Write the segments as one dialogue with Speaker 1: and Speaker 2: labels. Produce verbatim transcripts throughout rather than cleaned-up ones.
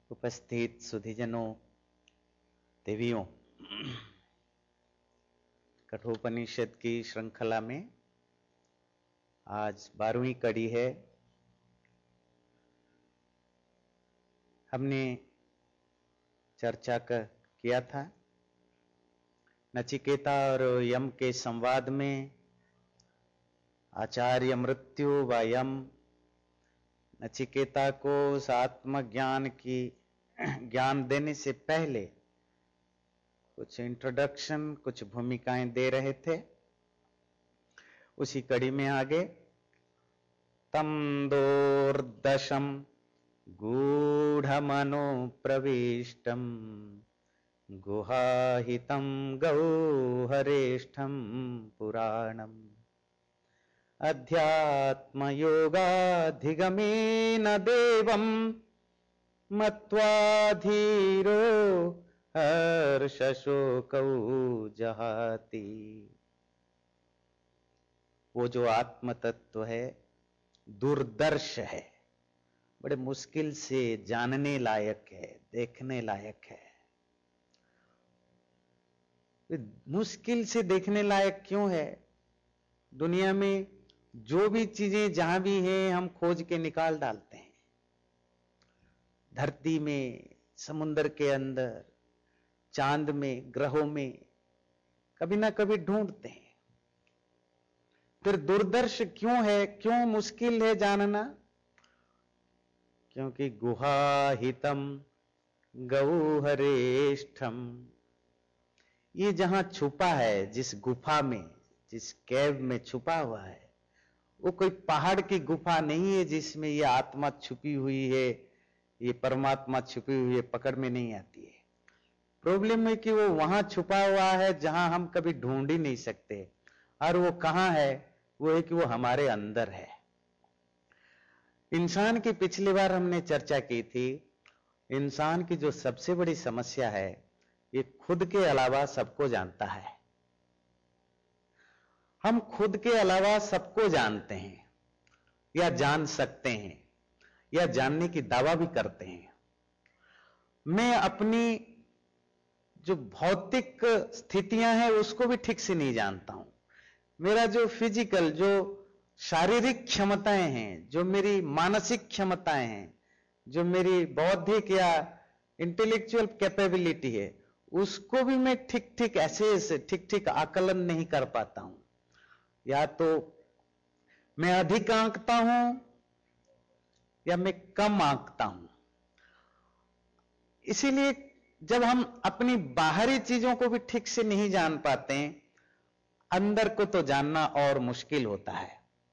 Speaker 1: उपस्थित सुधीजनों, देवियों, कठोपनिषद की श्रृंखला में आज बारहवीं कड़ी है। हमने चर्चा कर किया था नचिकेता और यम के संवाद में आचार्य मृत्यु व यम नचिकेता को उस आत्मज्ञान की ज्ञान देने से पहले कुछ इंट्रोडक्शन, कुछ भूमिकाएं दे रहे थे। उसी कड़ी में आगे तम दोर्दशम गूढ़मनो प्रविष्टम गुहाहितं गौहरेष्ठं पुराणम अध्यात्मयोगाधिगमेन देवं मत्वा धीरो हर्षशोकौ जहाति। वो जो आत्म तत्व है दुर्दर्श है, बड़े मुश्किल से जानने लायक है, देखने लायक है। मुश्किल से देखने लायक क्यों है? दुनिया में जो भी चीजें जहां भी हैं हम खोज के निकाल डालते हैं। धरती में, समुद्र के अंदर, चांद में, ग्रहों में कभी ना कभी ढूंढते हैं। फिर दुर्दर्श क्यों है? क्यों मुश्किल है जानना? क्योंकि गुहाहितम गौहरेष्ठम, ये जहां छुपा है, जिस गुफा में, जिस कैव में छुपा हुआ है, वो कोई पहाड़ की गुफा नहीं है जिसमें ये आत्मा छुपी हुई है, ये परमात्मा छुपी हुई है, पकड़ में नहीं आती है। प्रॉब्लम है कि वो वहां छुपा हुआ है जहां हम कभी ढूंढ ही नहीं सकते। और वो कहां है? वो है कि वो हमारे अंदर है। इंसान की पिछली बार हमने चर्चा की थी, इंसान की जो सबसे बड़ी समस्या है, ये खुद के अलावा सबको जानता है। हम खुद के अलावा सबको जानते हैं या जान सकते हैं या जानने की दावा भी करते हैं। मैं अपनी जो भौतिक स्थितियां हैं उसको भी ठीक से नहीं जानता हूं। मेरा जो फिजिकल, जो शारीरिक क्षमताएं हैं, जो मेरी मानसिक क्षमताएं हैं, जो मेरी बौद्धिक या इंटेलेक्चुअल कैपेबिलिटी है, उसको भी मैं ठीक ठीक ऐसे ऐसे ठीक ठीक आकलन नहीं कर पाता हूं। या तो मैं अधिक आंकता हूं या मैं कम आंकता हूं। इसीलिए जब हम अपनी बाहरी चीजों को भी ठीक से नहीं जान पाते हैं, अंदर को तो जानना और मुश्किल होता है।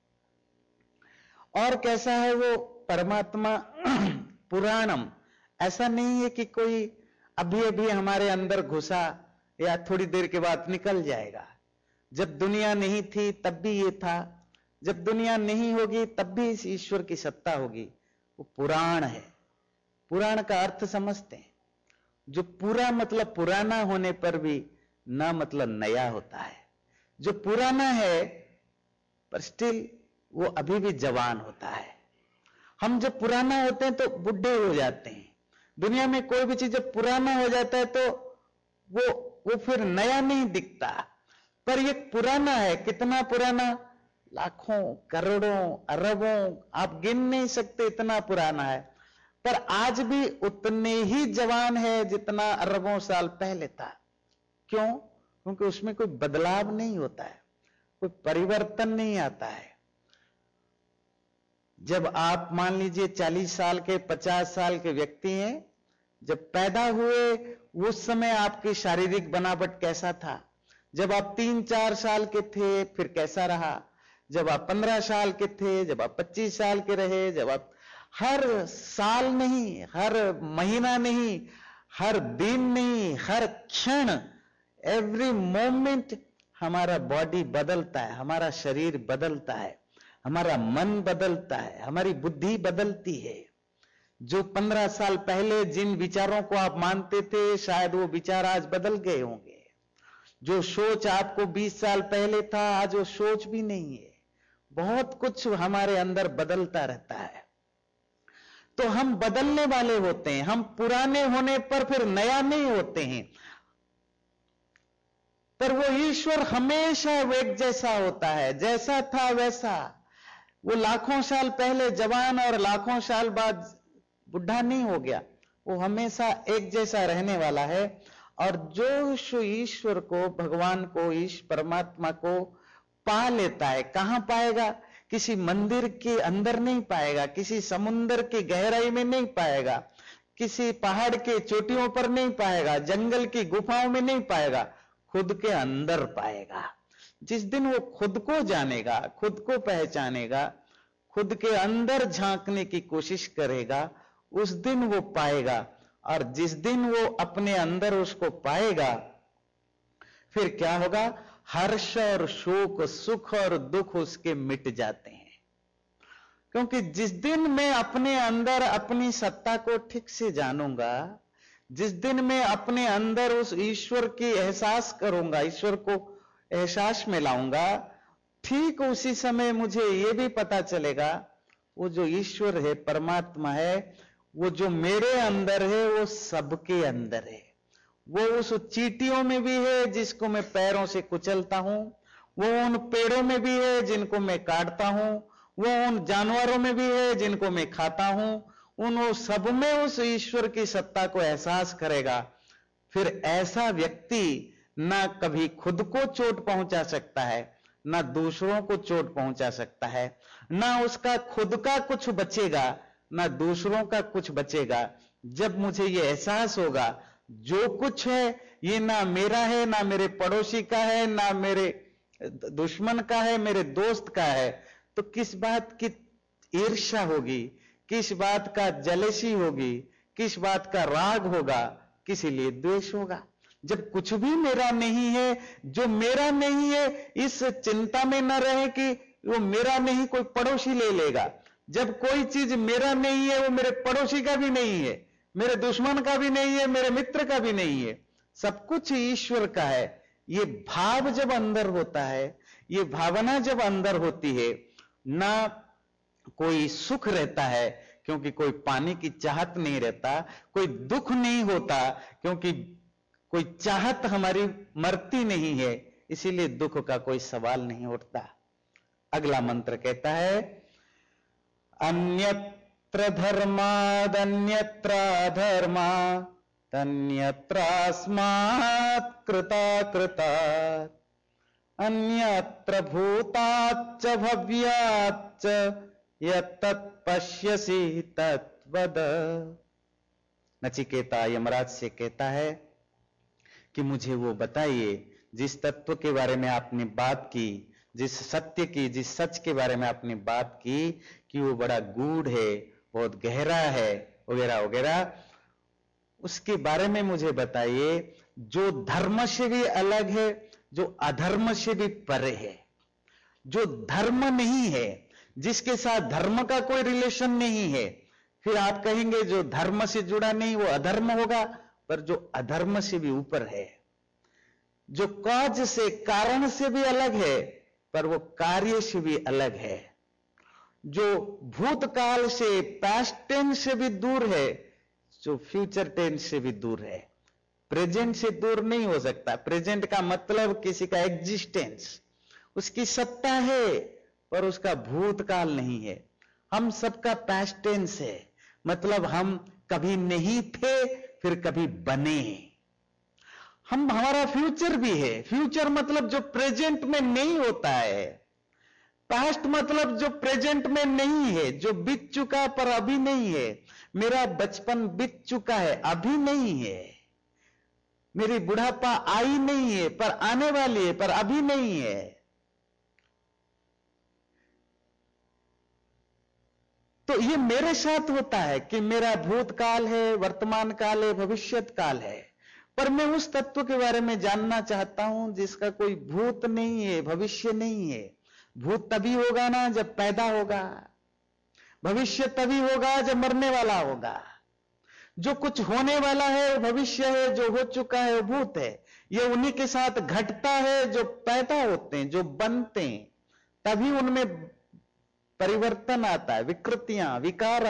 Speaker 1: और कैसा है वो परमात्मा? पुराणम, ऐसा नहीं है कि कोई अभी अभी हमारे अंदर घुसा या थोड़ी देर के बाद निकल जाएगा। जब दुनिया नहीं थी तब भी ये था, जब दुनिया नहीं होगी तब भी इस ईश्वर की सत्ता होगी। वो पुराण है। पुराण का अर्थ समझते हैं? जो पूरा मतलब पुराना होने पर भी ना मतलब नया होता है। जो पुराना है पर स्टिल वो अभी भी जवान होता है। हम जब पुराना होते हैं तो बुढ़े हो जाते हैं। दुनिया में कोई भी चीज जब पुराना हो जाता है तो वो वो फिर नया नहीं दिखता। पर ये पुराना है। कितना पुराना? लाखों, करोड़ों, अरबों, आप गिन नहीं सकते, इतना पुराना है। पर आज भी उतने ही जवान है जितना अरबों साल पहले था। क्यों? क्योंकि उसमें कोई बदलाव नहीं होता है, कोई परिवर्तन नहीं आता है। जब आप मान लीजिए चालीस साल के, पचास साल के व्यक्ति हैं, जब पैदा हुए उस समय आपकी शारीरिक बनावट कैसा था? जब आप तीन चार साल के थे फिर कैसा रहा? जब आप पंद्रह साल के थे, जब आप पच्चीस साल के रहे, जब आप हर साल नहीं, हर महीना नहीं, हर दिन नहीं, हर क्षण, एवरी मोमेंट हमारा बॉडी बदलता है, हमारा शरीर बदलता है, हमारा मन बदलता है, हमारी बुद्धि बदलती है। जो पंद्रह साल पहले जिन विचारों को आप मानते थे, शायद वो विचार आज बदल गए होंगे। जो सोच आपको बीस साल पहले था, आज वो सोच भी नहीं है। बहुत कुछ हमारे अंदर बदलता रहता है। तो हम बदलने वाले होते हैं, हम पुराने होने पर फिर नया नहीं होते हैं। पर वो ईश्वर हमेशा एक जैसा होता है, जैसा था वैसा। वो लाखों साल पहले जवान और लाखों साल बाद बुढ़ा नहीं हो गया, वो हमेशा एक जैसा रहने वाला है। और जो ईश्वर को, भगवान को, ईश परमात्मा को पा लेता है, कहां पाएगा? किसी मंदिर के अंदर नहीं पाएगा, किसी समुद्र की गहराई में नहीं पाएगा, किसी पहाड़ के चोटियों पर नहीं पाएगा, जंगल की गुफाओं में नहीं पाएगा, खुद के अंदर पाएगा। जिस दिन वो खुद को जानेगा, खुद को पहचानेगा, खुद के अंदर झांकने की कोशिश करेगा, उस दिन वो पाएगा। और जिस दिन वो अपने अंदर उसको पाएगा, फिर क्या होगा? हर्ष और शोक, सुख और दुख उसके मिट जाते हैं। क्योंकि जिस दिन मैं अपने अंदर अपनी सत्ता को ठीक से जानूंगा, जिस दिन मैं अपने अंदर उस ईश्वर की एहसास करूंगा, ईश्वर को एहसास में लाऊंगा, ठीक उसी समय मुझे यह भी पता चलेगा वो जो ईश्वर है, परमात्मा है, वो जो मेरे अंदर है वो सबके अंदर है। वो उस चींटियों में भी है जिसको मैं पैरों से कुचलता हूं, वो उन पेड़ों में भी है जिनको मैं काटता हूं, वो उन जानवरों में भी है जिनको मैं खाता हूं। उन वो सब में उस ईश्वर की सत्ता को एहसास करेगा। फिर ऐसा व्यक्ति ना कभी खुद को चोट पहुंचा सकता है, ना दूसरों को चोट पहुंचा सकता है, ना उसका खुद का कुछ बचेगा, ना दूसरों का कुछ बचेगा। जब मुझे ये एहसास होगा जो कुछ है ये ना मेरा है, ना मेरे पड़ोसी का है, ना मेरे दुश्मन का है, मेरे दोस्त का है, तो किस बात की ईर्ष्या होगी, किस बात का जलेसी होगी, किस बात का राग होगा, किस लिए द्वेष होगा? जब कुछ भी मेरा नहीं है, जो मेरा नहीं है इस चिंता में न रहे कि वो मेरा नहीं कोई पड़ोसी ले लेगा। जब कोई चीज मेरा नहीं है, वो मेरे पड़ोसी का भी नहीं है, मेरे दुश्मन का भी नहीं है, मेरे मित्र का भी नहीं है, सब कुछ ईश्वर का है। ये भाव जब अंदर होता है, ये भावना जब अंदर होती है, ना कोई सुख रहता है क्योंकि कोई पाने की चाहत नहीं रहता, कोई दुख नहीं होता क्योंकि कोई चाहत हमारी मरती नहीं है, इसीलिए दुख का कोई सवाल नहीं उठता। अगला मंत्र कहता है, अन्यत्र धर्मादन्यत्र अधर्मात् तन्यत्रास्मात् कृता कृतात् अन्यत्र भूताच्च भव्याच्च यत्तत् पश्यसि तत्वद। नचिकेता यमराज से कहता है कि मुझे वो बताइए जिस तत्व के बारे में आपने बात की, जिस सत्य की, जिस सच के बारे में आपने बात की कि वो बड़ा गूढ़ है, बहुत गहरा है, वगैरह वगैरह, उसके बारे में मुझे बताइए, जो धर्म से भी अलग है, जो अधर्म से भी परे है, जो धर्म नहीं है, जिसके साथ धर्म का कोई रिलेशन नहीं है। फिर आप कहेंगे जो धर्म से जुड़ा नहीं वो अधर्म होगा, पर जो अधर्म से भी ऊपर है, जो कॉज से, कारण से भी अलग है, पर वो कार्य से भी अलग है, जो भूतकाल से, पास्ट टेंस से भी दूर है, जो फ्यूचर टेंस से भी दूर है। प्रेजेंट से दूर नहीं हो सकता। प्रेजेंट का मतलब किसी का एग्जिस्टेंस, उसकी सत्ता है, पर उसका भूतकाल नहीं है। हम सबका पास्ट टेंस है, मतलब हम कभी नहीं थे फिर कभी बने। हम, हमारा फ्यूचर भी है। फ्यूचर मतलब जो प्रेजेंट में नहीं होता है। पास्ट मतलब जो प्रेजेंट में नहीं है, जो बीत चुका पर अभी नहीं है। मेरा बचपन बीत चुका है, अभी नहीं है। मेरी बुढ़ापा आई नहीं है पर आने वाली है, पर अभी नहीं है। तो ये मेरे साथ होता है कि मेरा भूतकाल है, वर्तमान काल है, भविष्यत काल है, पर मैं उस तत्व के बारे में जानना चाहता हूं जिसका कोई भूत नहीं है, भविष्य नहीं है। भूत तभी होगा ना जब पैदा होगा, भविष्य तभी होगा जब मरने वाला होगा। जो कुछ होने वाला है वो भविष्य है, जो हो चुका है वो भूत है। ये उन्हीं के साथ घटता है जो पैदा होते हैं, जो बनते हैं, तभी उनमें परिवर्तन आता है, विकृतियां, विकारत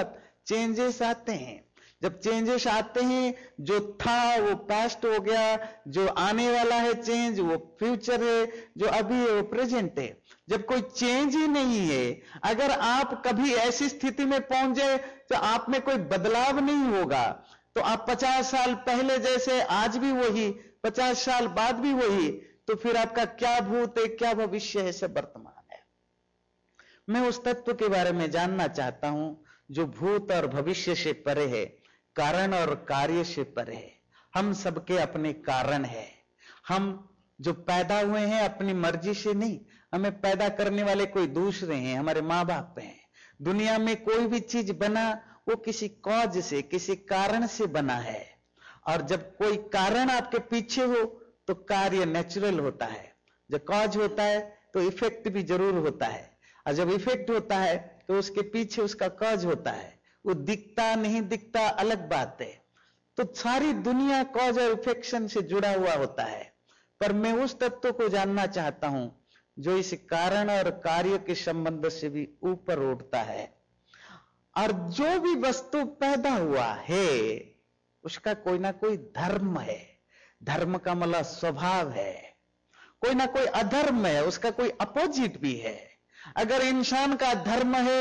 Speaker 1: चेंजेस आते हैं। जब चेंजेस आते हैं, जो था वो पास्ट हो गया, जो आने वाला है चेंज वो फ्यूचर है, जो अभी है वो प्रेजेंट है। जब कोई चेंज ही नहीं है, अगर आप कभी ऐसी स्थिति में पहुंच जाए तो आप में कोई बदलाव नहीं होगा, तो आप पचास साल पहले जैसे आज भी वही, पचास साल बाद भी वही, तो फिर आपका क्या भूत है, क्या भविष्य है, सब वर्तमान है। मैं उस तत्व के बारे में जानना चाहता हूं जो भूत और भविष्य से परे है, कारण और कार्य से परे है। हम सबके अपने कारण है। हम जो पैदा हुए हैं अपनी मर्जी से नहीं, हमें पैदा करने वाले कोई दूसरे हैं, हमारे मां बाप हैं। दुनिया में कोई भी चीज बना वो किसी कॉज से, किसी कारण से बना है। और जब कोई कारण आपके पीछे हो तो कार्य नेचुरल होता है। जब कॉज होता है तो इफेक्ट भी जरूर होता है, और जब इफेक्ट होता है तो उसके पीछे उसका कॉज होता है। वो दिखता नहीं दिखता अलग बात है। तो सारी दुनिया कॉज और इफेक्शन से जुड़ा हुआ होता है, पर मैं उस तत्व को जानना चाहता हूं जो इस कारण और कार्य के संबंध से भी ऊपर उठता है। और जो भी वस्तु पैदा हुआ है उसका कोई ना कोई धर्म है। धर्म का मतलब स्वभाव है। कोई ना कोई अधर्म है, उसका कोई अपोजिट भी है। अगर इंसान का धर्म है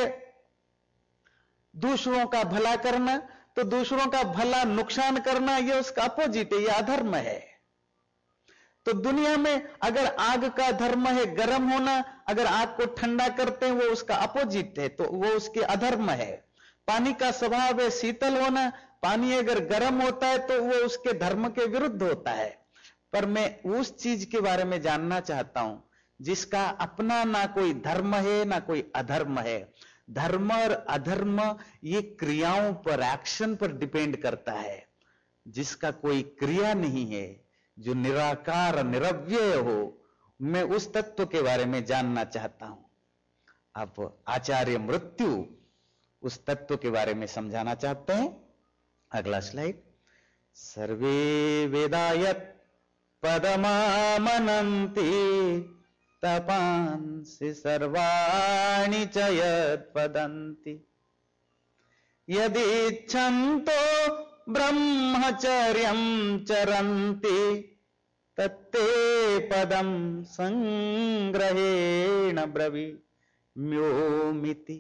Speaker 1: दूसरों का भला करना, तो दूसरों का भला नुकसान करना यह उसका अपोजिट है, यह अधर्म है। तो दुनिया में अगर आग का धर्म है गर्म होना, अगर आग को ठंडा करते हैं वो उसका अपोजिट है, तो वो उसके अधर्म है। पानी का स्वभाव है शीतल होना, पानी अगर गर्म होता है तो वो उसके धर्म के विरुद्ध होता है। पर मैं उस चीज के बारे में जानना चाहता हूं जिसका अपना ना कोई धर्म है ना कोई अधर्म है। धर्म और अधर्म ये क्रियाओं पर, एक्शन पर डिपेंड करता है। जिसका कोई क्रिया नहीं है, जो निराकार निरव्यय हो, मैं उस तत्व के बारे में जानना चाहता हूं। अब आचार्य मृत्यु उस तत्व के बारे में समझाना चाहते हैं। अगला स्लाइड। सर्वे वेदायत पदमामनन्ति तपांसि सर्वाणि च यत्पदन्ति यदिच्छन्तो ब्रह्मचर्यं चरन्ति तत्ते पदं संग्रहेण ब्रवीम्योमिति।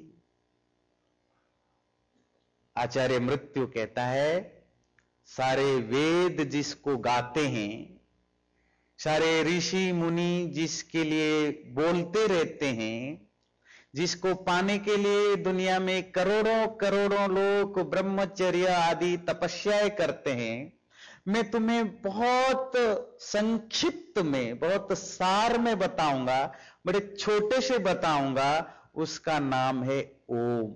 Speaker 1: आचार्य मृत्यु कहता है, सारे वेद जिसको गाते हैं, सारे ऋषि मुनि जिसके लिए बोलते रहते हैं, जिसको पाने के लिए दुनिया में करोड़ों करोड़ों लोग ब्रह्मचर्य आदि तपस्याएं करते हैं, मैं तुम्हें बहुत संक्षिप्त में, बहुत सार में बताऊंगा, बड़े छोटे से बताऊंगा। उसका नाम है ओम।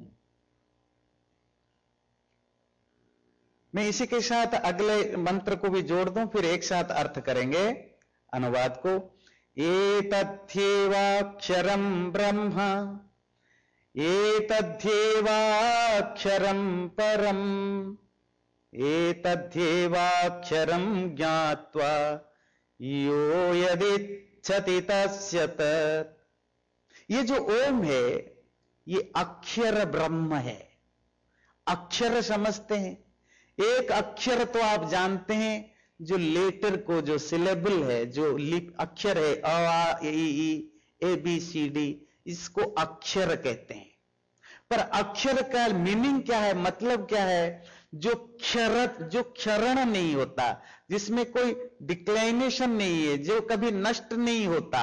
Speaker 1: मैं इसी के साथ अगले मंत्र को भी जोड़ दूं, फिर एक साथ अर्थ करेंगे अनुवाद को। एतद्ध्येवाक्षरं ब्रह्म एतद्ध्येवाक्षरं परम एतद्ध्येवाक्षरं ज्ञात्वा यो यदिच्छति तस्य तत्। ये जो ओम है ये अक्षर ब्रह्म है। अक्षर समझते हैं, एक अक्षर तो आप जानते हैं जो लेटर को, जो सिलेबल है, जो अक्षर है, अ आ ए ई ए बी सी डी, इसको अक्षर कहते हैं। पर अक्षर का मीनिंग क्या है, मतलब क्या है? जो क्षर जो क्षरण नहीं होता, जिसमें कोई डिक्लाइनेशन नहीं है, जो कभी नष्ट नहीं होता।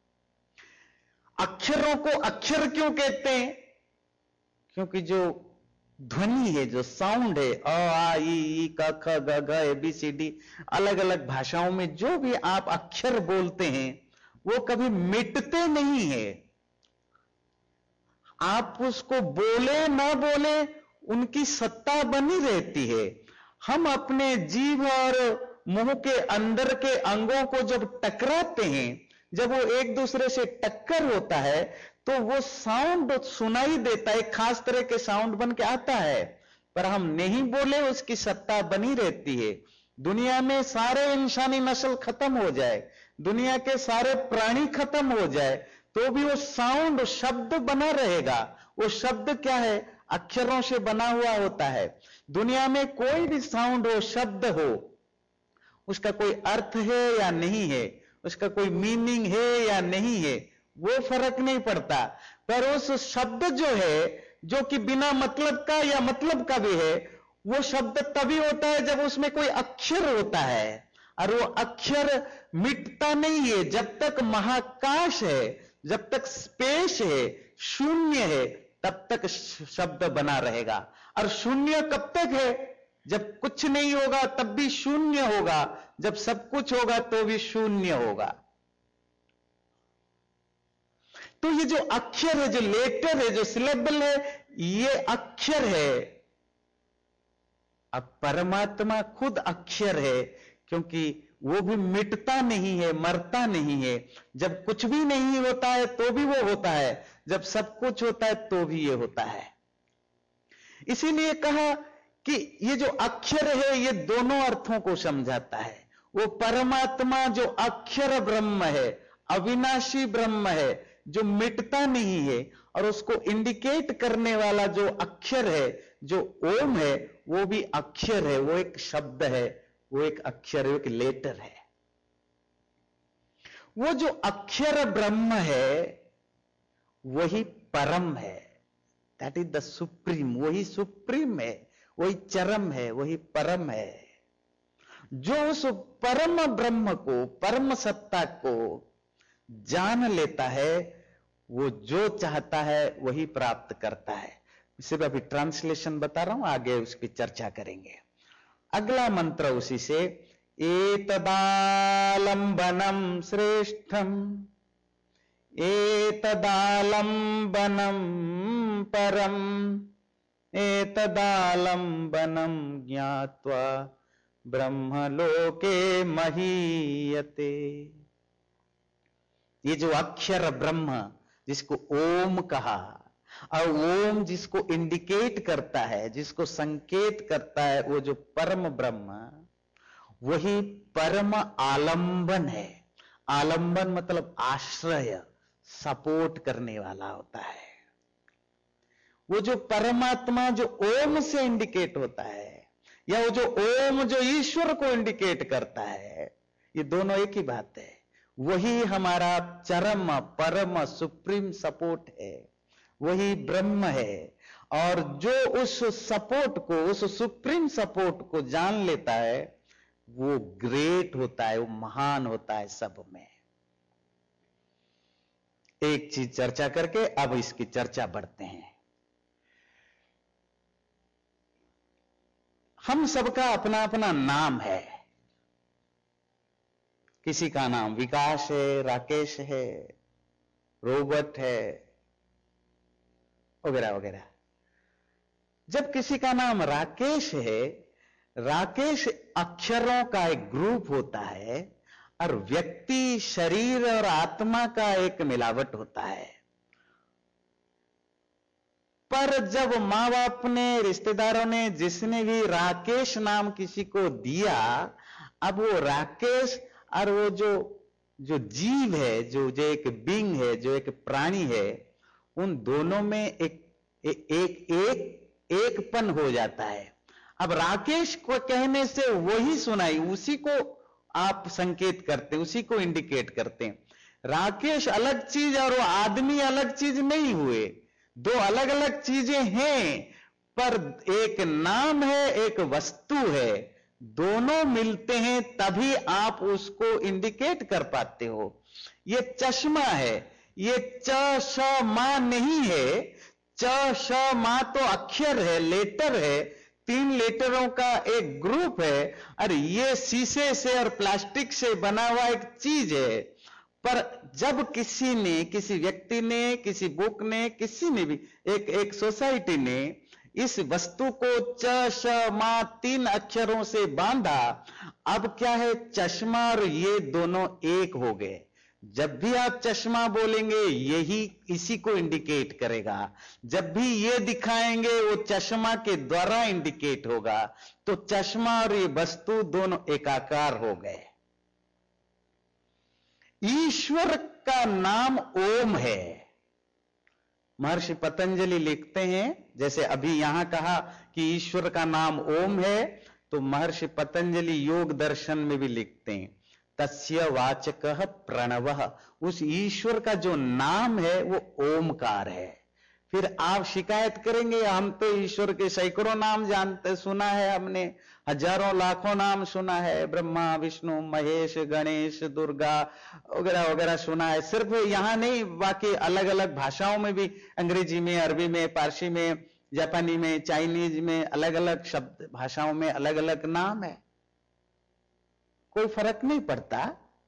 Speaker 1: अक्षरों को अक्षर क्यों कहते हैं? क्योंकि जो ध्वनि है, जो साउंड है, अ आ ई ई क ख ग घ ए बी सी डी, अलग अलग भाषाओं में जो भी आप अक्षर बोलते हैं वो कभी मिटते नहीं है। आप उसको बोले ना बोले उनकी सत्ता बनी रहती है। हम अपने जीभ और मुंह के अंदर के अंगों को जब टकराते हैं, जब वो एक दूसरे से टक्कर होता है तो वो साउंड सुनाई देता है, खास तरह के साउंड बन के आता है। पर हम नहीं बोले उसकी सत्ता बनी रहती है। दुनिया में सारे इंसानी नस्ल खत्म हो जाए, दुनिया के सारे प्राणी खत्म हो जाए, तो भी वो साउंड, शब्द बना रहेगा। वो शब्द क्या है? अक्षरों से बना हुआ होता है। दुनिया में कोई भी साउंड हो, शब्द हो, उसका कोई अर्थ है या नहीं है, उसका कोई मीनिंग है या नहीं है, वो फर्क नहीं पड़ता। पर उस शब्द जो है, जो कि बिना मतलब का या मतलब का भी है, वो शब्द तभी होता है जब उसमें कोई अक्षर होता है, और वो अक्षर मिटता नहीं है। जब तक महाकाश है, जब तक स्पेस है, शून्य है, तब तक शब्द बना रहेगा। और शून्य कब तक है? जब कुछ नहीं होगा तब भी शून्य होगा, जब सब कुछ होगा तो भी शून्य होगा। तो ये जो अक्षर है, जो लेटर है, जो सिलेबल है, ये अक्षर है। अब परमात्मा खुद अक्षर है, क्योंकि वो भी मिटता नहीं है, मरता नहीं है। जब कुछ भी नहीं होता है तो भी वो होता है, जब सब कुछ होता है तो भी ये होता है। इसीलिए कहा कि ये जो अक्षर है, ये दोनों अर्थों को समझाता है। वो परमात्मा जो अक्षर ब्रह्म है, अविनाशी ब्रह्म है, जो मिटता नहीं है, और उसको इंडिकेट करने वाला जो अक्षर है, जो ओम है, वो भी अक्षर है, वो एक शब्द है, वो एक अक्षर है, एक लेटर है। वो जो अक्षर ब्रह्म है, वही परम है। That is the supreme. वही सुप्रीम है, वही चरम है, वही परम है। जो उस परम ब्रह्म को, परम सत्ता को जान लेता है, वो जो चाहता है वही प्राप्त करता है। सिर्फ अभी ट्रांसलेशन बता रहा हूं, आगे उसकी चर्चा करेंगे। अगला मंत्र उसी से, एतदालंबनम श्रेष्ठम एतदालंबनम परम एतदालंबनम ज्ञात्वा ब्रह्मलोके महीयते। ये जो अक्षर ब्रह्म, जिसको ओम कहा, और ओम जिसको इंडिकेट करता है, जिसको संकेत करता है, वो जो परम ब्रह्म, वही परम आलंबन है। आलंबन मतलब आश्रय, सपोर्ट करने वाला होता है। वो जो परमात्मा जो ओम से इंडिकेट होता है, या वो जो ओम जो ईश्वर को इंडिकेट करता है, ये दोनों एक ही बात है। वही हमारा चरम परम सुप्रीम सपोर्ट है, वही ब्रह्म है। और जो उस सपोर्ट को, उस सुप्रीम सपोर्ट को जान लेता है, वो ग्रेट होता है, वो महान होता है सब में। एक चीज चर्चा करके अब इसकी चर्चा बढ़ते हैं। हम सबका अपना अपना नाम है। किसी का नाम विकास है, राकेश है, रोबर्ट है, वगैरह वगैरह। जब किसी का नाम राकेश है, राकेश अक्षरों का एक ग्रुप होता है, और व्यक्ति, शरीर और आत्मा का एक मिलावट होता है। पर जब मां बाप ने, रिश्तेदारों ने, जिसने भी राकेश नाम किसी को दिया, अब वो राकेश और वो जो जो जीव है, जो जो एक बीइंग है, जो एक प्राणी है, उन दोनों में एक एक एक एक एकपन हो जाता है। अब राकेश को कहने से वही सुनाई, उसी को आप संकेत करते, उसी को इंडिकेट करते। राकेश अलग चीज और वो आदमी अलग चीज नहीं हुए, दो अलग अलग चीजें हैं, पर एक नाम है, एक वस्तु है। दोनों मिलते हैं तभी आप उसको इंडिकेट कर पाते हो। ये चश्मा है, ये च श मा नहीं है। च श मा तो अक्षर है, लेटर है, तीन लेटरों का एक ग्रुप है। और ये शीशे से और प्लास्टिक से बना हुआ एक चीज है। पर जब किसी ने, किसी व्यक्ति ने, किसी बुक ने, किसी ने भी, एक एक सोसाइटी ने इस वस्तु को च श मा तीन अक्षरों से बांधा, अब क्या है, चश्मा और ये दोनों एक हो गए। जब भी आप चश्मा बोलेंगे, यही इसी को इंडिकेट करेगा। जब भी ये दिखाएंगे, वो चश्मा के द्वारा इंडिकेट होगा। तो चश्मा और ये वस्तु दोनों एकाकार हो गए। ईश्वर का नाम ओम है। महर्षि पतंजलि लिखते हैं, जैसे अभी यहां कहा कि ईश्वर का नाम ओम है, तो महर्षि पतंजलि योग दर्शन में भी लिखते हैं तस्य वाचकः प्रणवः, उस ईश्वर का जो नाम है वो ओमकार है। फिर आप शिकायत करेंगे हम तो ईश्वर के सैकड़ों नाम जानते, सुना है हमने, हजारों लाखों नाम सुना है, ब्रह्मा विष्णु महेश गणेश दुर्गा वगैरह वगैरह सुना है। सिर्फ यहां नहीं, बाकी अलग अलग भाषाओं में भी, अंग्रेजी में, अरबी में, पारसी में, जापानी में, चाइनीज में, अलग अलग शब्द भाषाओं में अलग अलग नाम है, कोई फर्क नहीं पड़ता।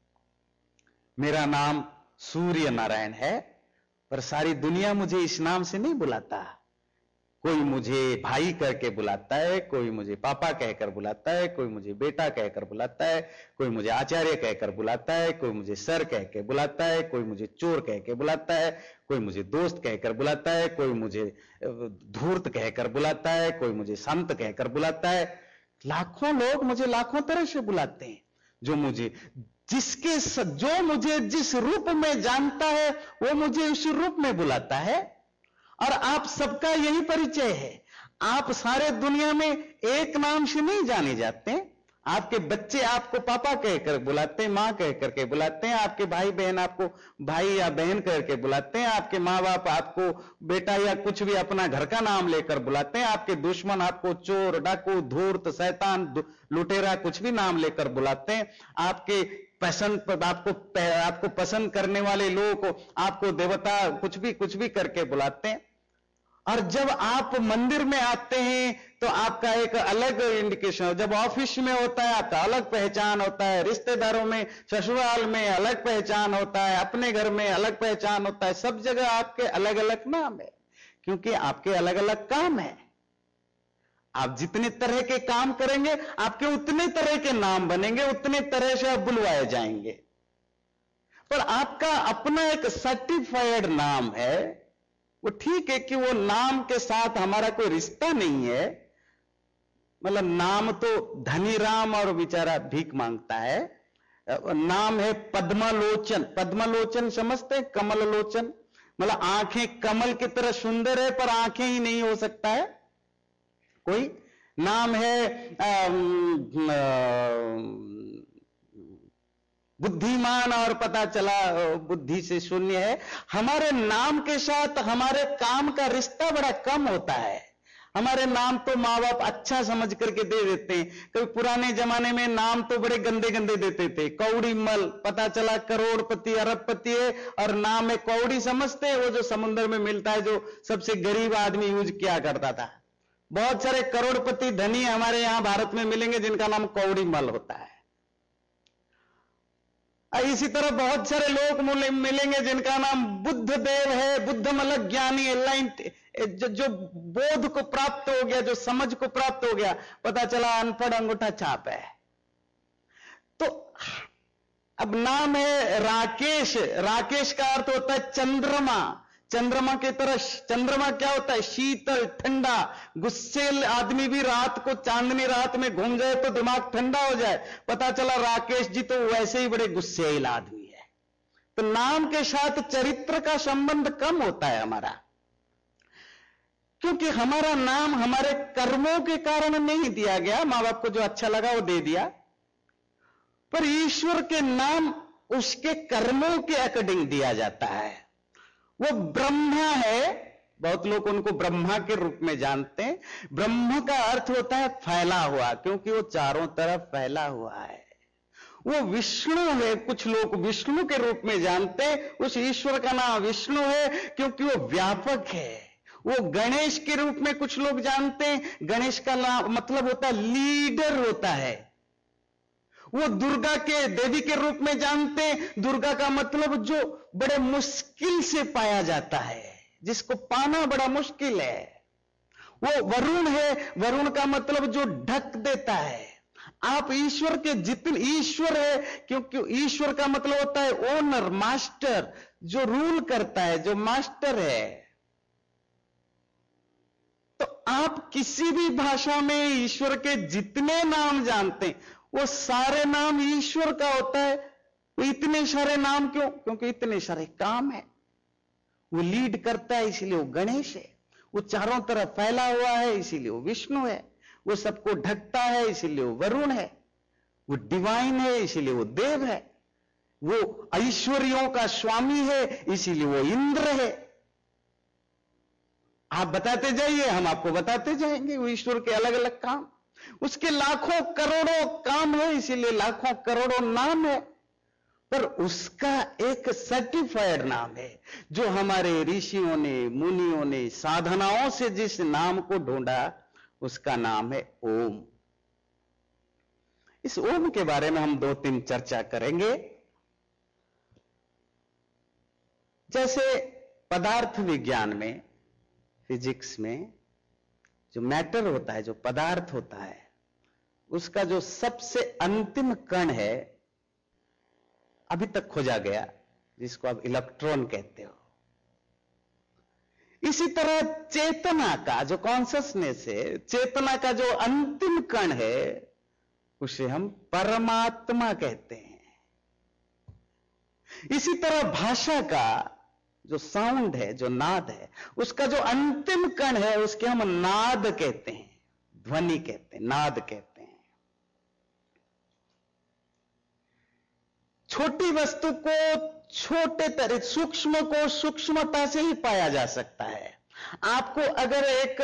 Speaker 1: मेरा नाम सूर्य नारायण है, पर सारी दुनिया मुझे इस नाम से नहीं बुलाता। कोई मुझे भाई करके बुलाता है, कोई मुझे पापा कहकर बुलाता है, कोई मुझे बेटा कहकर बुलाता है, कोई मुझे आचार्य कहकर बुलाता है, कोई मुझे सर कह के बुलाता है, कोई मुझे चोर कह के बुलाता है, कोई मुझे दोस्त कहकर बुलाता है, कोई मुझे धूर्त कहकर बुलाता है, कोई मुझे संत कहकर बुलाता है। लाखों लोग मुझे लाखों तरह से बुलाते हैं। जो मुझे जिसके जो मुझे जिस रूप में जानता है वो मुझे उस रूप में बुलाता है। और आप सबका यही परिचय है, आप सारे दुनिया में एक नाम से नहीं जाने जाते। आपके बच्चे आपको पापा कहकर बुलाते हैं, मां कहकर के बुलाते हैं, आपके भाई बहन आपको भाई या बहन कहकर बुलाते हैं, आपके माँ बाप आपको बेटा या कुछ भी अपना घर का नाम लेकर बुलाते हैं, आपके दुश्मन आपको चोर डाकू धूर्त शैतान लुटेरा कुछ भी नाम लेकर बुलाते हैं, आपके पसंद आपको आपको पसंद करने वाले लोग को आपको देवता कुछ भी कुछ भी करके बुलाते हैं। और जब आप मंदिर में आते हैं तो आपका एक अलग इंडिकेशन, जब ऑफिस में होता है आपका अलग पहचान होता है, रिश्तेदारों में ससुराल में अलग पहचान होता है, अपने घर में अलग पहचान होता है, सब जगह आपके अलग अलग नाम है, क्योंकि आपके अलग अलग काम है। आप जितने तरह के काम करेंगे आपके उतने तरह के नाम बनेंगे, उतने तरह से आप बुलवाए जाएंगे। पर आपका अपना एक सर्टिफाइड नाम है, वो ठीक है कि वो नाम के साथ हमारा कोई रिश्ता नहीं है। मतलब नाम तो धनी राम और बेचारा भीख मांगता है। नाम है पद्मालोचन, पद्मालोचन समझते हैं, कमल लोचन, मतलब आंखें कमल की तरह सुंदर है पर आंखें ही नहीं हो सकता है कोई। नाम है बुद्धिमान और पता चला बुद्धि से शून्य है। हमारे नाम के साथ हमारे काम का रिश्ता बड़ा कम होता है। हमारे नाम तो माँ बाप अच्छा समझ करके दे देते हैं। कभी पुराने जमाने में नाम तो बड़े गंदे गंदे देते थे, कौड़ी मल, पता चला करोड़पति अरबपति है और नाम है कौड़ी। समझते हैं वो जो समुद्र में मिलता है, जो सबसे गरीब आदमी यूज किया करता था। बहुत सारे करोड़पति धनी हमारे यहां भारत में मिलेंगे जिनका नाम कौड़ी मल होता है। इसी तरह बहुत सारे लोग मिलेंगे जिनका नाम बुद्ध देव है, बुद्ध मतलब ज्ञानी, एनलाइट, जो, जो बोध को प्राप्त हो गया, जो समझ को प्राप्त हो गया, पता चला अनपढ़ अंगूठा छाप है। तो अब नाम है राकेश, राकेश का अर्थ होता है चंद्रमा। चंद्रमा की तरह, चंद्रमा क्या होता है? शीतल ठंडा। गुस्सेल आदमी भी रात को चांदनी रात में घूम जाए तो दिमाग ठंडा हो जाए। पता चला राकेश जी तो वैसे ही बड़े गुस्सेल आदमी है। तो नाम के साथ चरित्र का संबंध कम होता है हमारा, क्योंकि हमारा नाम हमारे कर्मों के कारण नहीं दिया गया। मां बाप को जो अच्छा लगा वो दे दिया, पर ईश्वर के नाम उसके कर्मों के अकॉर्डिंग दिया जाता है। वो ब्रह्मा है, बहुत लोग उनको ब्रह्मा के रूप में जानते हैं। ब्रह्म का अर्थ होता है फैला हुआ, क्योंकि वो चारों तरफ फैला हुआ है। वो विष्णु है, कुछ लोग विष्णु के रूप में जानते हैं। उस ईश्वर का नाम विष्णु है क्योंकि वो व्यापक है। वो गणेश के रूप में कुछ लोग जानते हैं। गणेश का नाम मतलब होता है लीडर होता है। वो दुर्गा के देवी के रूप में जानते हैं। दुर्गा का मतलब जो बड़े मुश्किल से पाया जाता है, जिसको पाना बड़ा मुश्किल है। वो वरुण है, वरुण का मतलब जो ढक देता है। आप ईश्वर के जितने ईश्वर है, क्योंकि ईश्वर का मतलब होता है ओनर, मास्टर, जो रूल करता है, जो मास्टर है। तो आप किसी भी भाषा में ईश्वर के जितने नाम जानते हैं वो सारे नाम ईश्वर का होता है। वो इतने सारे नाम क्यों? क्योंकि इतने सारे काम है। वो लीड करता है इसीलिए वो गणेश है। वो चारों तरफ फैला हुआ है इसीलिए वो विष्णु है। वो सबको ढकता है इसीलिए वो वरुण है। वो डिवाइन है इसीलिए वो देव है। वो ऐश्वर्यों का स्वामी है इसीलिए वो इंद्र है। आप बताते जाइए, हम आपको बताते जाएंगे वो ईश्वर के अलग अलग काम। उसके लाखों करोड़ों काम है इसीलिए लाखों करोड़ों नाम है। पर उसका एक सर्टिफाइड नाम है जो हमारे ऋषियों ने, मुनियों ने साधनाओं से जिस नाम को ढूंढा, उसका नाम है ओम। इस ओम के बारे में हम दो तीन चर्चा करेंगे। जैसे पदार्थ विज्ञान में, फिजिक्स में जो मैटर होता है, जो पदार्थ होता है, उसका जो सबसे अंतिम कण है अभी तक खोजा गया, जिसको आप इलेक्ट्रॉन कहते हो। इसी तरह चेतना का जो कॉन्शियसनेस है, चेतना का जो अंतिम कण है, उसे हम परमात्मा कहते हैं। इसी तरह भाषा का जो साउंड है, जो नाद है, उसका जो अंतिम कण है, उसके हम नाद कहते हैं, ध्वनि कहते हैं, नाद कहते हैं। छोटी वस्तु को छोटे तरह, सूक्ष्म को सूक्ष्मता से ही पाया जा सकता है। आपको अगर एक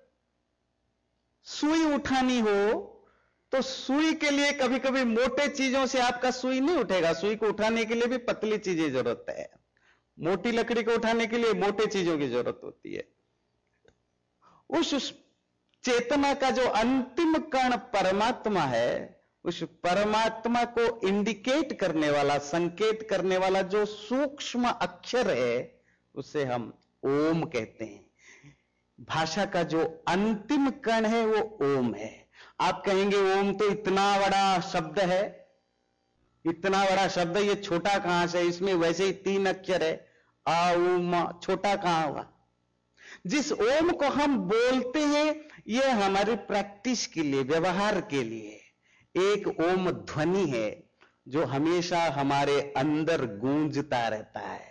Speaker 1: सुई उठानी हो तो सुई के लिए कभी कभी मोटे चीजों से आपका सुई नहीं उठेगा। सुई को उठाने के लिए भी पतली चीजें जरूरत है। मोटी लकड़ी को उठाने के लिए मोटे चीजों की जरूरत होती है। उस चेतना का जो अंतिम कण परमात्मा है, उस परमात्मा को इंडिकेट करने वाला, संकेत करने वाला जो सूक्ष्म अक्षर है, उसे हम ओम कहते हैं। भाषा का जो अंतिम कण है वो ओम है। आप कहेंगे ओम तो इतना बड़ा शब्द है, इतना बड़ा शब्द, ये छोटा कहां से? इसमें वैसे ही तीन अक्षर है, आ उ म, छोटा कहां हुआ? जिस ओम को हम बोलते हैं, यह हमारी प्रैक्टिस के लिए, व्यवहार के लिए एक ओम ध्वनि है जो हमेशा हमारे अंदर गूंजता रहता है।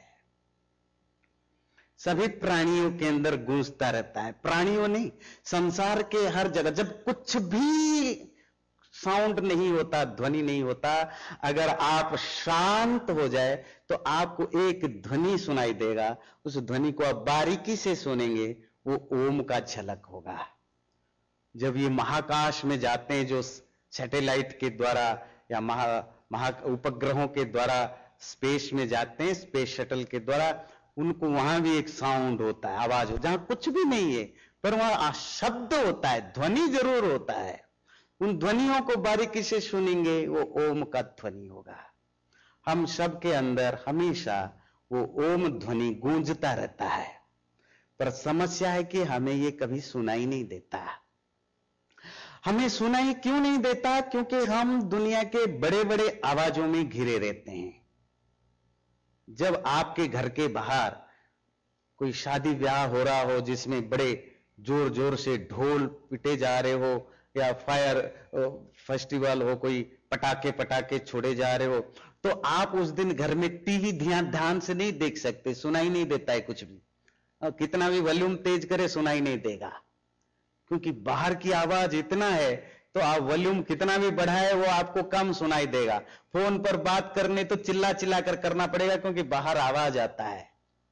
Speaker 1: सभी प्राणियों के अंदर गूंजता रहता है। प्राणियों नहीं, संसार के हर जगह जब कुछ भी साउंड नहीं होता, ध्वनि नहीं होता, अगर आप शांत हो जाए तो आपको एक ध्वनि सुनाई देगा। उस ध्वनि को आप बारीकी से सुनेंगे, वो ओम का झलक होगा। जब ये महाकाश में जाते हैं, जो सैटेलाइट के द्वारा या महा महा उपग्रहों के द्वारा स्पेस में जाते हैं, स्पेस शटल के द्वारा, उनको वहां भी एक साउंड होता है, आवाज हो, जहां कुछ भी नहीं है, पर वहां शब्द होता है, ध्वनि जरूर होता है। उन ध्वनियों को बारीकी से सुनेंगे, वो ओम का ध्वनि होगा। हम सब के अंदर हमेशा वो ओम ध्वनि गूंजता रहता है, पर समस्या है कि हमें ये कभी सुनाई नहीं देता। हमें सुनाई क्यों नहीं देता? क्योंकि हम दुनिया के बड़े बड़े आवाजों में घिरे रहते हैं। जब आपके घर के बाहर कोई शादी ब्याह हो रहा हो, जिसमें बड़े जोर जोर से ढोल पिटे जा रहे हो, या फायर फेस्टिवल हो, कोई पटाखे पटाखे छोड़े जा रहे हो, तो आप उस दिन घर में टीवी ध्यान ध्यान से नहीं देख सकते, सुनाई नहीं देता है कुछ भी। और कितना भी वॉल्यूम तेज करे सुनाई नहीं देगा, क्योंकि बाहर की आवाज इतना है, तो आप वॉल्यूम कितना भी बढ़ाए वो आपको कम सुनाई देगा। फोन पर बात करने तो चिल्ला चिल्ला कर करना पड़ेगा, क्योंकि बाहर आवाज आता है।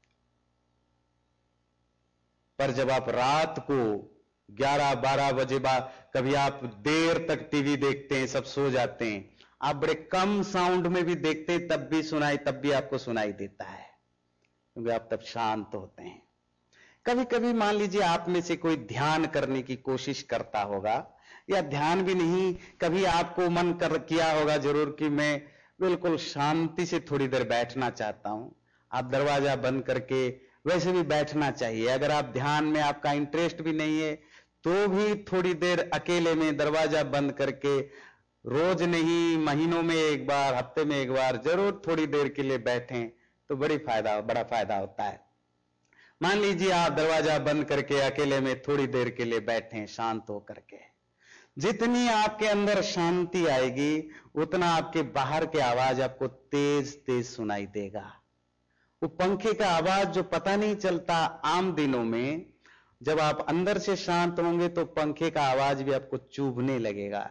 Speaker 1: पर जब आप रात को ग्यारह बारह बजे बाद, कभी आप देर तक टीवी देखते हैं, सब सो जाते हैं, आप बड़े कम साउंड में भी देखते हैं, तब भी सुनाई तब भी आपको सुनाई देता है, क्योंकि आप तब शांत होते हैं। कभी कभी मान लीजिए आप में से कोई ध्यान करने की कोशिश करता होगा, या ध्यान भी नहीं, कभी आपको मन कर किया होगा जरूर कि मैं बिल्कुल शांति से थोड़ी देर बैठना चाहता हूं। आप दरवाजा बंद करके वैसे भी बैठना चाहिए। अगर आप ध्यान में आपका इंटरेस्ट भी नहीं है, तो भी थोड़ी देर अकेले में दरवाजा बंद करके, रोज नहीं, महीनों में एक बार, हफ्ते में एक बार जरूर थोड़ी देर के लिए बैठें, तो बड़ी फायदा बड़ा फायदा होता है। मान लीजिए आप दरवाजा बंद करके अकेले में थोड़ी देर के लिए बैठें, शांत होकर के। जितनी आपके अंदर शांति आएगी, उतना आपके बाहर के आवाज आपको तेज तेज सुनाई देगा। वो पंखे का आवाज जो पता नहीं चलता आम दिनों में, जब आप अंदर से शांत होंगे तो पंखे का आवाज भी आपको चुभने लगेगा।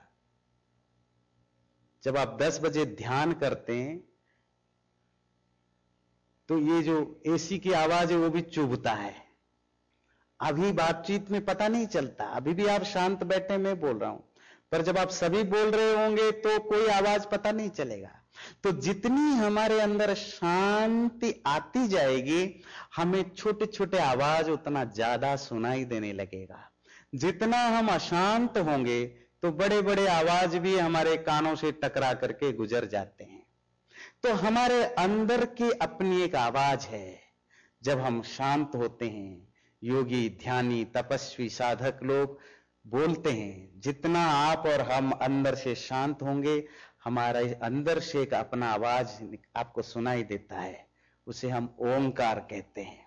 Speaker 1: जब आप दस बजे ध्यान करते हैं तो ये जो एसी की आवाज है वो भी चुभता है। अभी बातचीत में पता नहीं चलता, अभी भी आप शांत बैठे, मैं बोल रहा हूं, पर जब आप सभी बोल रहे होंगे तो कोई आवाज पता नहीं चलेगा। तो जितनी हमारे अंदर शांति आती जाएगी, हमें छोटे छोटे आवाज उतना ज्यादा सुनाई देने लगेगा। जितना हम अशांत होंगे तो बड़े बड़े आवाज भी हमारे कानों से टकरा करके गुजर जाते हैं। तो हमारे अंदर की अपनी एक आवाज है। जब हम शांत होते हैं, योगी, ध्यानी, तपस्वी, साधक लोग बोलते हैं, जितना आप और हम अंदर से शांत होंगे, हमारे अंदर से एक अपना आवाज आपको सुनाई देता है, उसे हम ओंकार कहते हैं।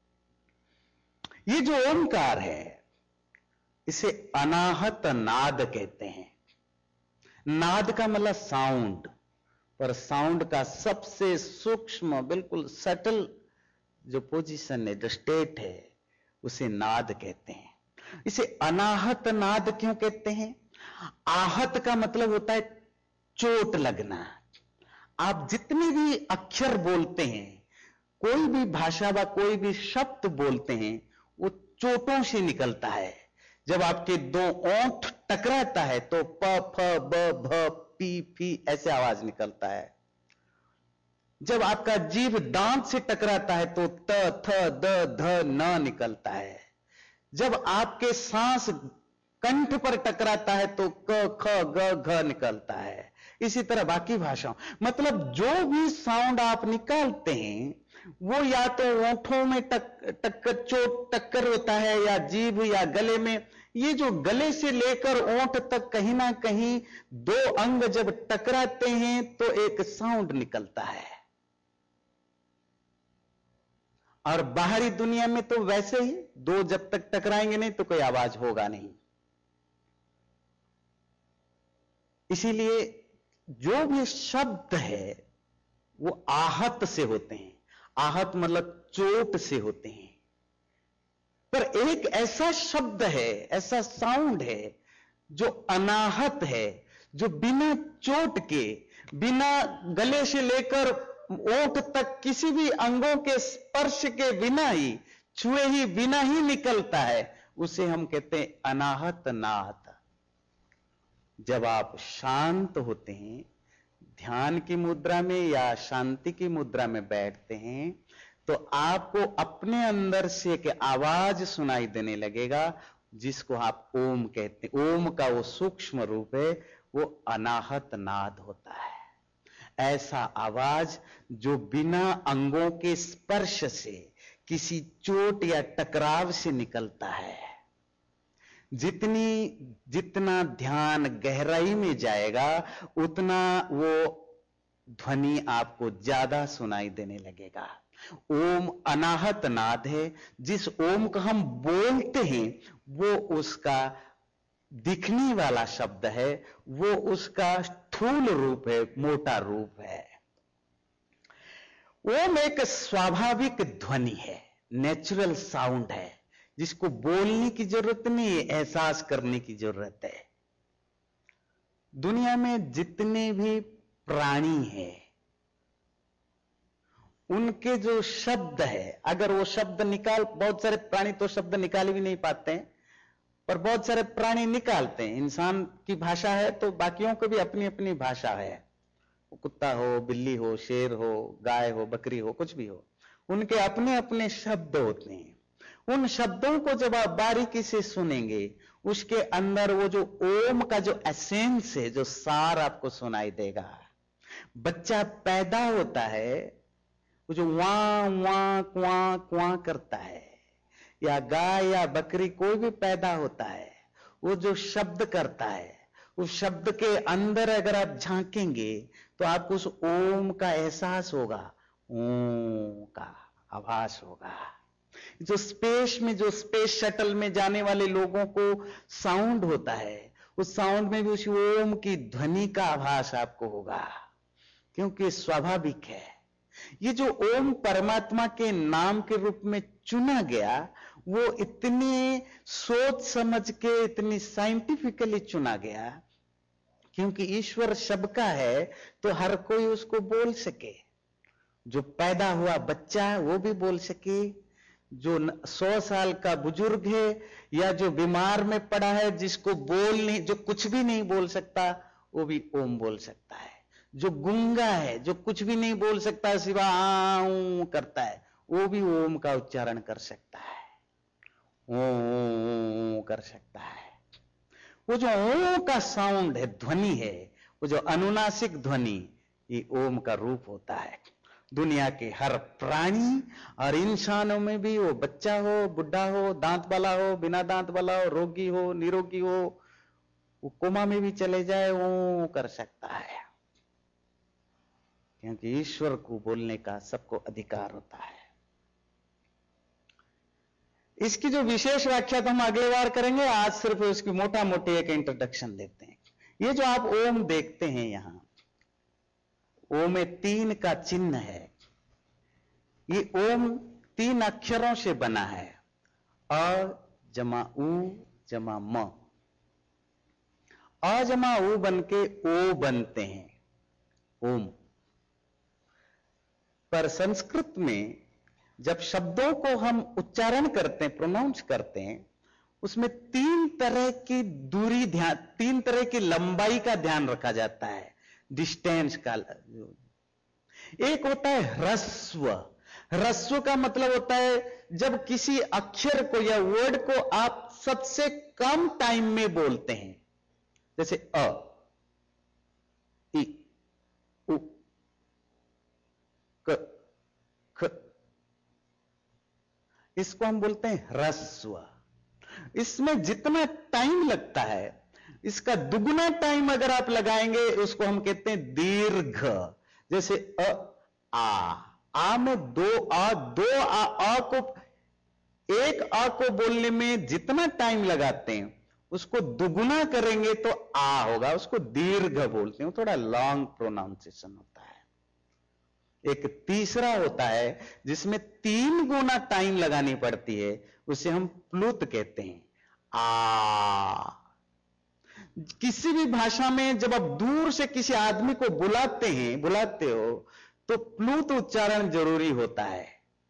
Speaker 1: ये जो ओंकार है, इसे अनाहत नाद कहते हैं। नाद का मतलब साउंड, पर साउंड का सबसे सूक्ष्म, बिल्कुल सटल जो पोजीशन है, जो स्टेट है, उसे नाद कहते हैं। इसे अनाहत नाद क्यों कहते हैं? आहत का मतलब होता है चोट लगना। आप जितने भी अक्षर बोलते हैं, कोई भी भाषा व कोई भी शब्द बोलते हैं, वो चोटों से निकलता है। जब आपके दो ओंठ टकराता है तो प, फ, ब, भ, पी, फी ऐसे आवाज निकलता है। जब आपका जीभ दांत से टकराता है तो त, थ, द, ध, न निकलता है। जब आपके सांस कंठ पर टकराता है तो क, ख, ग, घ निकलता है। इसी तरह बाकी भाषाओं, मतलब जो भी साउंड आप निकालते हैं, वो या तो ओंठों में टक टक्कर चोट टक्कर होता है, या जीभ या गले में। ये जो गले से लेकर ओंठ तक कहीं ना कहीं दो अंग जब टकराते हैं तो एक साउंड निकलता है। और बाहरी दुनिया में तो वैसे ही, दो जब तक टकराएंगे नहीं तो कोई आवाज होगा नहीं। इसीलिए जो भी शब्द है वो आहत से होते हैं। आहत मतलब चोट से होते हैं। पर एक ऐसा शब्द है, ऐसा साउंड है जो अनाहत है, जो बिना चोट के, बिना गले से लेकर ओंठ तक किसी भी अंगों के स्पर्श के बिना ही, छुए ही बिना ही निकलता है, उसे हम कहते हैं अनाहत नाद। जब आप शांत होते हैं, ध्यान की मुद्रा में या शांति की मुद्रा में बैठते हैं, तो आपको अपने अंदर से एक आवाज सुनाई देने लगेगा, जिसको आप ओम कहते हैं। ओम का वो सूक्ष्म रूप है, वो अनाहत नाद होता है। ऐसा आवाज जो बिना अंगों के स्पर्श से, किसी चोट या टकराव से निकलता है। जितनी जितना ध्यान गहराई में जाएगा, उतना वो ध्वनि आपको ज्यादा सुनाई देने लगेगा। ओम अनाहत नाद है। जिस ओम को हम बोलते हैं वो उसका दिखने वाला शब्द है, वो उसका स्थूल रूप है, मोटा रूप है। ओम एक स्वाभाविक ध्वनि है, नेचुरल साउंड है, जिसको बोलने की जरूरत नहीं है, एहसास करने की जरूरत है। दुनिया में जितने भी प्राणी हैं, उनके जो शब्द है, अगर वो शब्द निकाल, बहुत सारे प्राणी तो शब्द निकाल भी नहीं पाते हैं, पर बहुत सारे प्राणी निकालते हैं। इंसान की भाषा है तो बाकियों को भी अपनी अपनी भाषा है। कुत्ता हो, बिल्ली हो, शेर हो, गाय हो, बकरी हो, कुछ भी हो, उनके अपने अपने शब्द होते हैं। उन शब्दों को जब आप बारीकी से सुनेंगे, उसके अंदर वो जो ओम का जो एसेंस है, जो सार आपको सुनाई देगा। बच्चा पैदा होता है, वो जो वां वां क्वां क्वां करता है, या गाय या बकरी कोई भी पैदा होता है, वो जो शब्द करता है, उस शब्द के अंदर अगर आप झांकेंगे तो आपको उस ओम का एहसास होगा, ओम का आभास होगा। जो स्पेस में, जो स्पेस शटल में जाने वाले लोगों को साउंड होता है, उस साउंड में भी उस ओम की ध्वनि का आभास आपको होगा, क्योंकि स्वाभाविक है। ये जो ओम परमात्मा के नाम के रूप में चुना गया, वो इतनी सोच समझ के, इतनी साइंटिफिकली चुना गया, क्योंकि ईश्वर सबका है तो हर कोई उसको बोल सके। जो पैदा हुआ बच्चा है वो भी बोल सके, जो सौ साल का बुजुर्ग है या जो बीमार में पड़ा है, जिसको बोल नहीं, जो कुछ भी नहीं बोल सकता, वो भी ओम बोल सकता है। जो गूंगा है, जो कुछ भी नहीं बोल सकता सिवा आऊं करता है, वो भी ओम का उच्चारण कर सकता है, ओ कर सकता है। वो जो ओम का साउंड है, ध्वनि है, वो जो अनुनासिक ध्वनि, ये ओम का रूप होता है। दुनिया के हर प्राणी और इंसानों में भी, वो बच्चा हो, बुढ़ा हो, दांत वाला हो, बिना दांत वाला हो, रोगी हो, निरोगी हो, वो कोमा में भी चले जाए, वो कर सकता है, क्योंकि ईश्वर को बोलने का सबको अधिकार होता है। इसकी जो विशेष व्याख्या तो हम अगले बार करेंगे, आज सिर्फ उसकी मोटा मोटी एक इंट्रोडक्शन देते हैं। ये जो आप ओम देखते हैं यहां, ओम में तीन का चिन्ह है। ये ओम तीन अक्षरों से बना है, अ जमा उ जमा म। अ जमा उ बन के ओ बनते हैं ओम। पर संस्कृत में जब शब्दों को हम उच्चारण करते हैं, प्रोनाउंस करते हैं, उसमें तीन तरह की दूरी ध्यान, तीन तरह की लंबाई का ध्यान रखा जाता है, डिस्टेंस का। एक होता है ह्रस्व। ह्रस्व का मतलब होता है जब किसी अक्षर को या वर्ड को आप सबसे कम टाइम में बोलते हैं, जैसे अ, इ, उ, क, ख, इसको हम बोलते हैं ह्रस्व। इसमें जितना टाइम लगता है, इसका दुगुना टाइम अगर आप लगाएंगे, उसको हम कहते हैं दीर्घ। जैसे अ, आ, आ में दो आ, दो आ, आ को, एक आ को बोलने में जितना टाइम लगाते हैं, उसको दुगुना करेंगे तो आ होगा, उसको दीर्घ बोलते हैं, थोड़ा लॉन्ग प्रोनाउंसिएशन होता है। एक तीसरा होता है जिसमें तीन गुना टाइम लगानी पड़ती है, उसे हम प्लुत कहते हैं, आ। किसी भी भाषा में जब आप दूर से किसी आदमी को बुलाते हैं, बुलाते हो, तो प्लुत उच्चारण जरूरी होता है।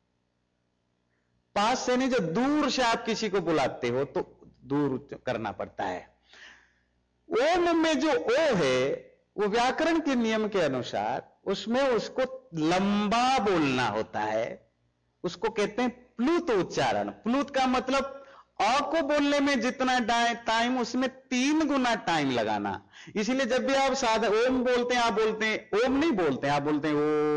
Speaker 1: पास से नहीं, जब दूर से आप किसी को बुलाते हो तो दूर करना पड़ता है। ओम में जो ओ है, वो व्याकरण के नियम के अनुसार उसमें उसको लंबा बोलना होता है, उसको कहते हैं प्लुत उच्चारण। प्लुत का मतलब अ को बोलने में जितना टाइम, उसमें तीन गुना टाइम लगाना। इसीलिए जब भी आप साधा ओम बोलते हैं, आप बोलते हैं ओम नहीं बोलते हैं, आप बोलते हैं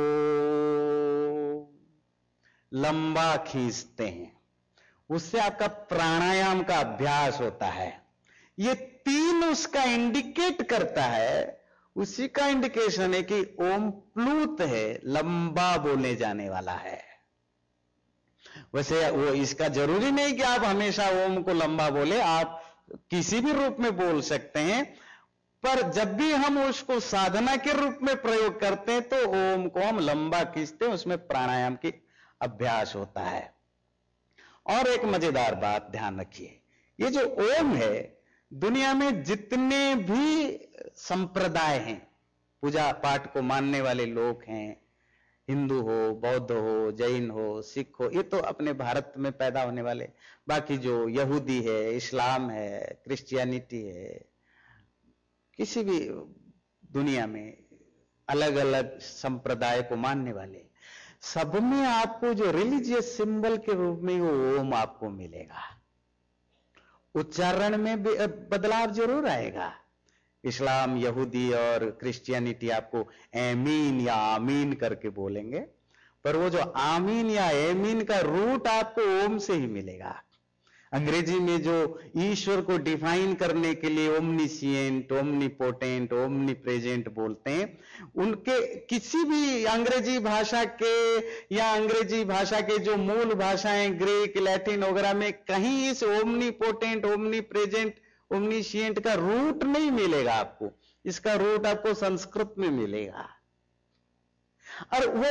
Speaker 1: ओ, लंबा खींचते हैं। उससे आपका प्राणायाम का अभ्यास होता है। ये तीन उसका इंडिकेट करता है, उसी का इंडिकेशन है कि ओम प्लुत है, लंबा बोले जाने वाला है। वैसे वो इसका जरूरी नहीं कि आप हमेशा ओम को लंबा बोले, आप किसी भी रूप में बोल सकते हैं, पर जब भी हम उसको साधना के रूप में प्रयोग करते हैं तो ओम को हम लंबा खींचते हैं, उसमें प्राणायाम की अभ्यास होता है। और एक मजेदार बात ध्यान रखिए, ये जो ओम है, दुनिया में जितने भी संप्रदाय हैं, पूजा पाठ को मानने वाले लोग हैं, हिंदू हो, बौद्ध हो, जैन हो, सिख हो, ये तो अपने भारत में पैदा होने वाले, बाकी जो यहूदी है, इस्लाम है, क्रिश्चियनिटी है, किसी भी दुनिया में अलग अलग संप्रदाय को मानने वाले, सब में आपको जो रिलीजियस सिंबल के रूप में वो ओम आपको मिलेगा। उच्चारण में भी बदलाव जरूर आएगा। इस्लाम, यहूदी और क्रिश्चियनिटी आपको एमीन या आमीन करके बोलेंगे, पर वो जो आमीन या एमीन का रूट आपको ओम से ही मिलेगा। अंग्रेजी में जो ईश्वर को डिफाइन करने के लिए ओमनिशिएंट, ओमनीपोटेंट, ओमनीप्रेजेंट बोलते हैं, उनके किसी भी अंग्रेजी भाषा के या अंग्रेजी भाषा के जो मूल भाषाएं ग्रीक, लैटिन वगैरह में कहीं इस ओमनीपोटेंट, ओमनीप्रेजेंट, ओमनिशिएंट का रूट नहीं मिलेगा आपको। इसका रूट आपको संस्कृत में मिलेगा। और वो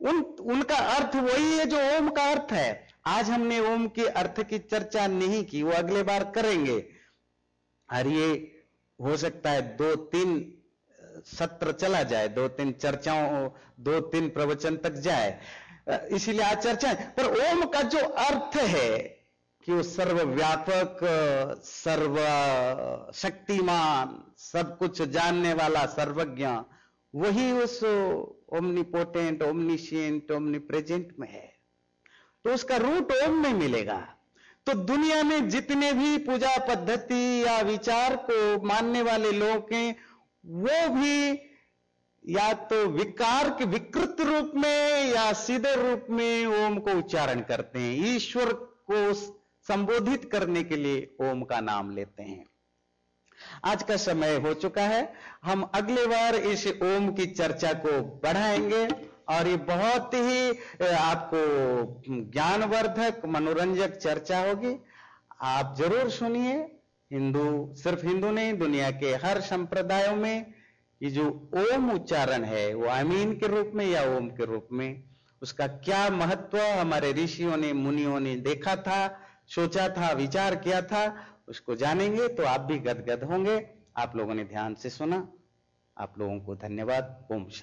Speaker 1: उन उनका अर्थ वही है जो ओम का अर्थ है। आज हमने ओम के अर्थ की चर्चा नहीं की, वो अगले बार करेंगे। और ये हो सकता है दो तीन सत्र चला जाए, दो तीन चर्चाओं, दो तीन प्रवचन तक जाए, इसीलिए आज चर्चा। पर ओम का जो अर्थ है कि वो सर्वव्यापक, सर्व शक्तिमान, सब कुछ जानने वाला, सर्वज्ञ, वही उस ओमनीपोटेंट, ओमनीशिएंट, ओमनीप्रेजेंट में है। तो उसका रूट ओम में मिलेगा। तो दुनिया में जितने भी पूजा पद्धति या विचार को मानने वाले लोग हैं, वो भी या तो विकार के विकृत रूप में या सीधे रूप में ओम को उच्चारण करते हैं। ईश्वर को संबोधित करने के लिए ओम का नाम लेते हैं। आज का समय हो चुका है, हम अगले बार इस ओम की चर्चा को बढ़ाएंगे और ये बहुत ही आपको ज्ञानवर्धक, मनोरंजक चर्चा होगी। आप जरूर सुनिए। हिंदू, सिर्फ हिंदू नहीं, दुनिया के हर संप्रदायों में ये जो ओम उच्चारण है, वो आमीन के रूप में या ओम के रूप में, उसका क्या महत्व हमारे ऋषियों ने, मुनियों ने देखा था, सोचा था, विचार किया था, उसको जानेंगे तो आप भी गदगद होंगे। आप लोगों ने ध्यान से सुना, आप लोगों को धन्यवाद। ओम शांति।